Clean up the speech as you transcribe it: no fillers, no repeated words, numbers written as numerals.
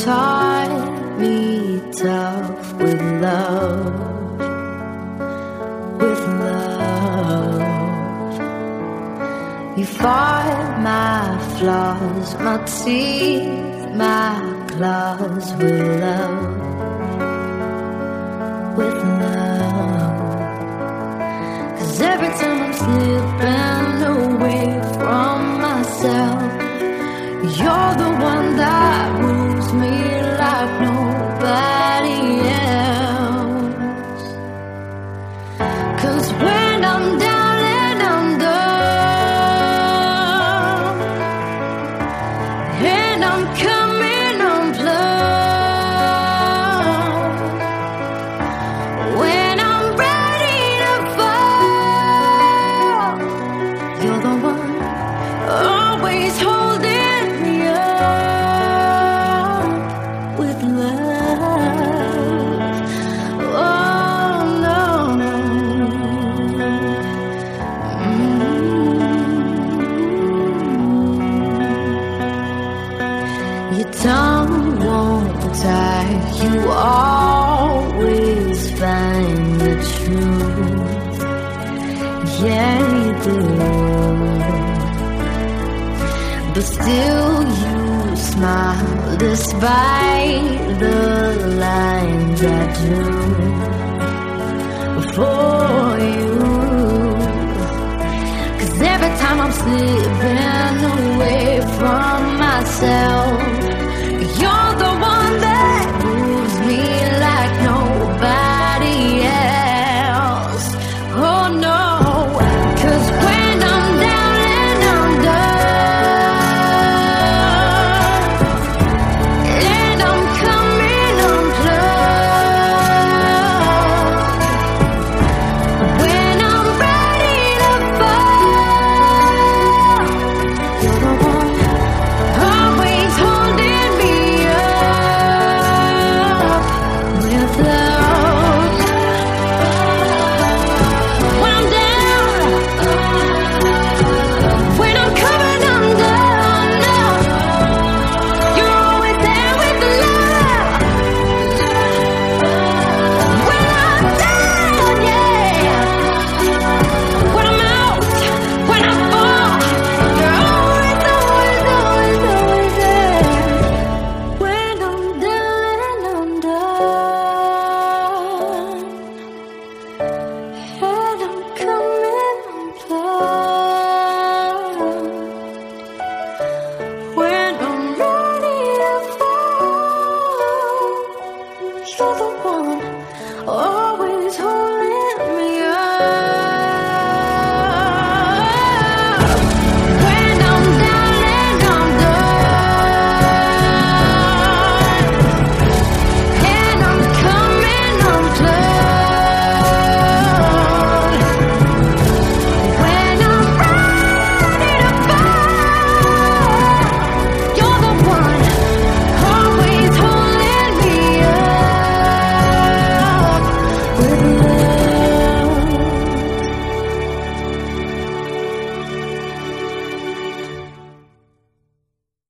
taught me tough with love, with love. You fought my flaws, my teeth, my claws with love, with love. 'Cause every time I'm slipping away from myself, you're the one that moves me like nobody else. 'Cause when I'm down and under, and I'm coming unplugged, when I'm ready to fall, you're the one always holding me up with love. Oh no, no. Your tongue won't tie. You always find the truth. Yeah, you do. But still you smile despite the lines I drew for you. 'Cause every time I'm slipping away from myself,